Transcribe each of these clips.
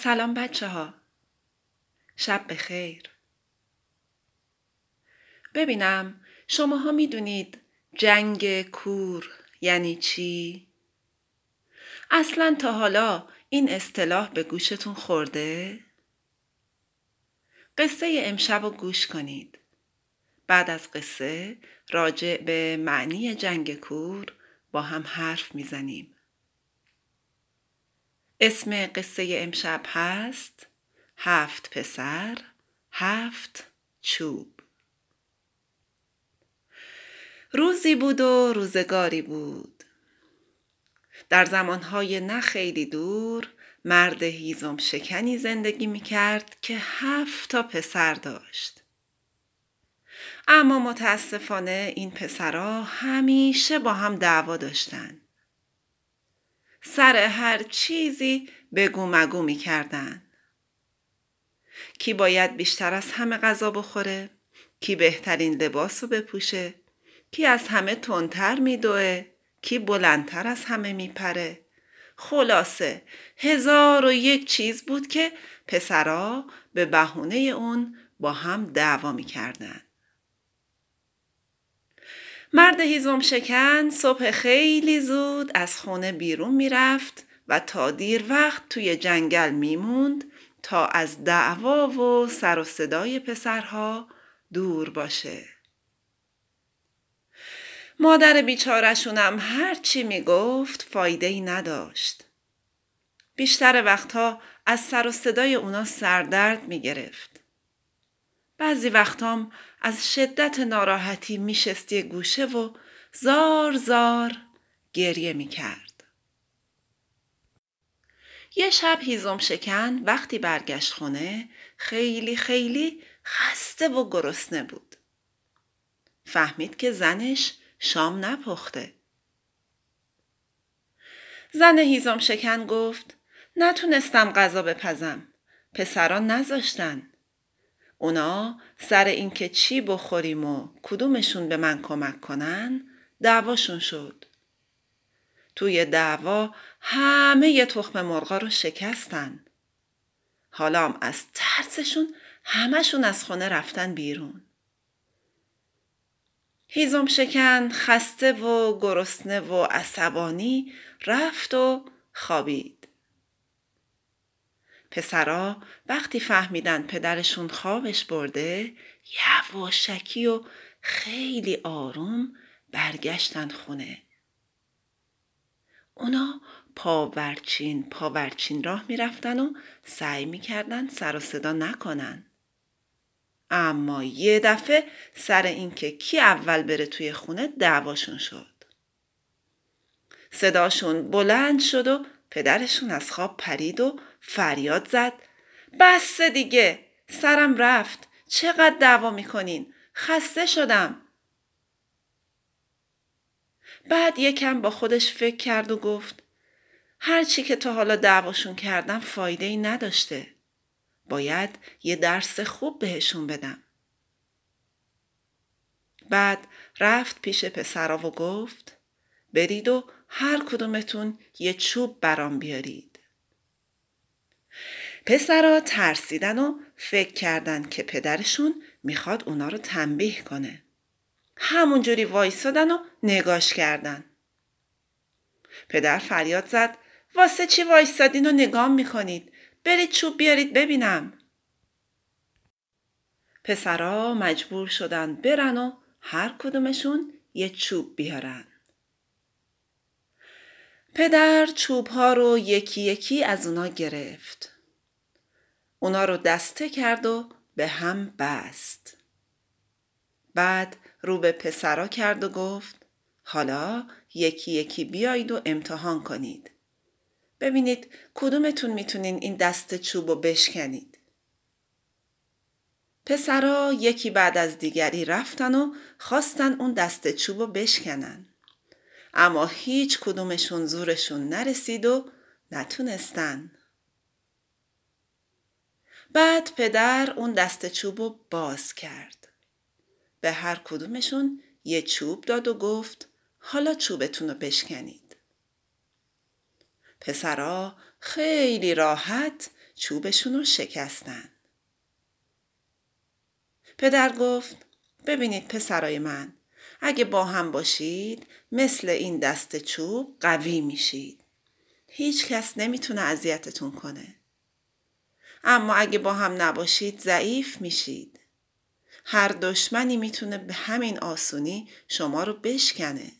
سلام بچه ها. شب بخیر. ببینم شماها میدونید جنگ کور یعنی چی؟ اصلاً تا حالا این اصطلاح به گوشتون خورده؟ قصه امشب رو گوش کنید. بعد از قصه راجع به معنی جنگ کور با هم حرف میزنیم. اسم قصه امشب هست 7 پسر 7 چوب. روزی بود و روزگاری بود. در زمانهای نه خیلی دور مرد هیزم شکنی زندگی میکرد که 7 پسر داشت. اما متاسفانه این پسرها همیشه با هم دعوا داشتن. سر هر چیزی بگو مگو میکردن. کی باید بیشتر از همه غذا بخوره؟ کی بهترین لباس رو بپوشه؟ کی از همه تندتر میدوه؟ کی بلندتر از همه میپره؟ خلاصه 1001 چیز بود که پسرا به بهونه اون با هم دعوا میکردن. مرد هیزم شکن صبح خیلی زود از خونه بیرون میرفت و تا دیر وقت توی جنگل میموند تا از دعوا و سر و صدای پسرها دور باشه. مادر بیچاره‌شونم هر چی میگفت فایده‌ای نداشت. بیشتر وقتها از سر و صدای اونا سردرد میگرفت. بعضی وقتام از شدت ناراحتی میشست یه گوشه و زار زار گریه میکرد. یه شب هیزم شکن وقتی برگشت خونه خیلی خسته و گرسنه بود. فهمید که زنش شام نپخته. زن هیزم شکن گفت نتونستم غذا بپزم. پسرا نذاشتن. اونا سر این که چی بخوریم و کدومشون به من کمک کنن دعواشون شد. توی دعوا همه ی تخم مرغا رو شکستن. حالا هم از ترسشون همشون از خونه رفتن بیرون. هیزم شکن خسته و گرسنه و عصبانی رفت و خوابید. پسرا وقتی فهمیدن پدرشون خوابش برده یواشکی و خیلی آروم برگشتن خونه. اونا پاورچین راه میرفتن و سعی میکردن سر و صدا نکنن. اما یه دفعه سر این که کی اول بره توی خونه دعواشون شد. صداشون بلند شد و پدرشون از خواب پرید و فریاد زد بس دیگه، سرم رفت، چقدر دعوا میکنین، خسته شدم. بعد یکم با خودش فکر کرد و گفت هرچی که تا حالا دعواشون کردم فایده‌ای نداشته. باید یه درس خوب بهشون بدم. بعد رفت پیش پسرا و گفت برید و هر کدومتون یه چوب برام بیارید. پسرا ترسیدن و فکر کردن که پدرشون میخواد اونا رو تنبیه کنه. همونجوری وایسادن و نگاش کردن. پدر فریاد زد واسه چی وایسادین و نگاه میکنید؟ برید چوب بیارید ببینم. پسرا مجبور شدن برن و هر کدومشون یه چوب بیارن. پدر چوبها رو یکی یکی از اونا گرفت. اونا رو دسته کرد و به هم بست. بعد رو به پسرا کرد و گفت حالا یکی یکی بیایید و امتحان کنید. ببینید کدومتون میتونین این دسته چوب رو بشکنید. پسرا یکی بعد از دیگری رفتن و خواستن اون دسته چوب رو بشکنن. اما هیچ کدومشون زورشون نرسید و نتونستن. بعد پدر اون دسته چوب رو باز کرد. به هر کدومشون یه چوب داد و گفت حالا چوبتون رو بشکنید. پسرا خیلی راحت چوبشون رو شکستن. پدر گفت ببینید پسرای من، اگه با هم باشید مثل این دست چوب قوی میشید. هیچ کس نمیتونه اذیتتون کنه. اما اگه با هم نباشید ضعیف میشید. هر دشمنی میتونه به همین آسونی شما رو بشکنه.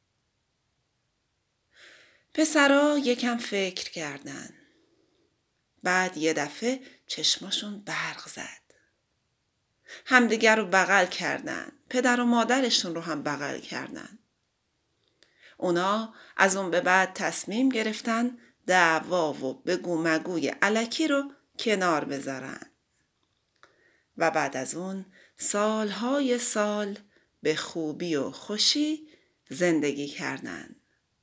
پسرا یکم فکر کردن. بعد یه دفعه چشماشون برق زد. همدیگر رو بغل کردن. پدر و مادرشون رو هم بغل کردن. اونا از اون به بعد تصمیم گرفتن دعوا و بگو مگوی الکی رو کنار بذارن. و بعد از اون سالهای سال به خوبی و خوشی زندگی کردن.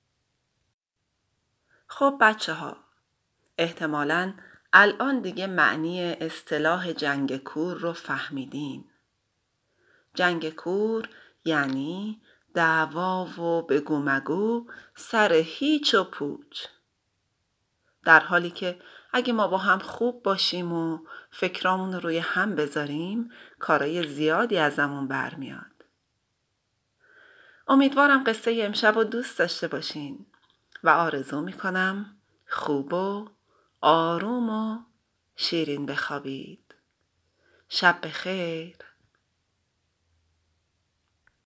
خب بچه ها، احتمالاً الان دیگه معنی اصطلاح جنگ کور رو فهمیدین. جنگ کور یعنی دعوا و بگو مگو سر هیچ و پوچ. در حالی که اگه ما با هم خوب باشیم و فکرامون روی هم بذاریم کارای زیادی ازمون برمیاد. امیدوارم قصه امشب رو دوست داشته باشین و آرزو میکنم خوب و آروم و شیرین بخوابید. شب بخیر.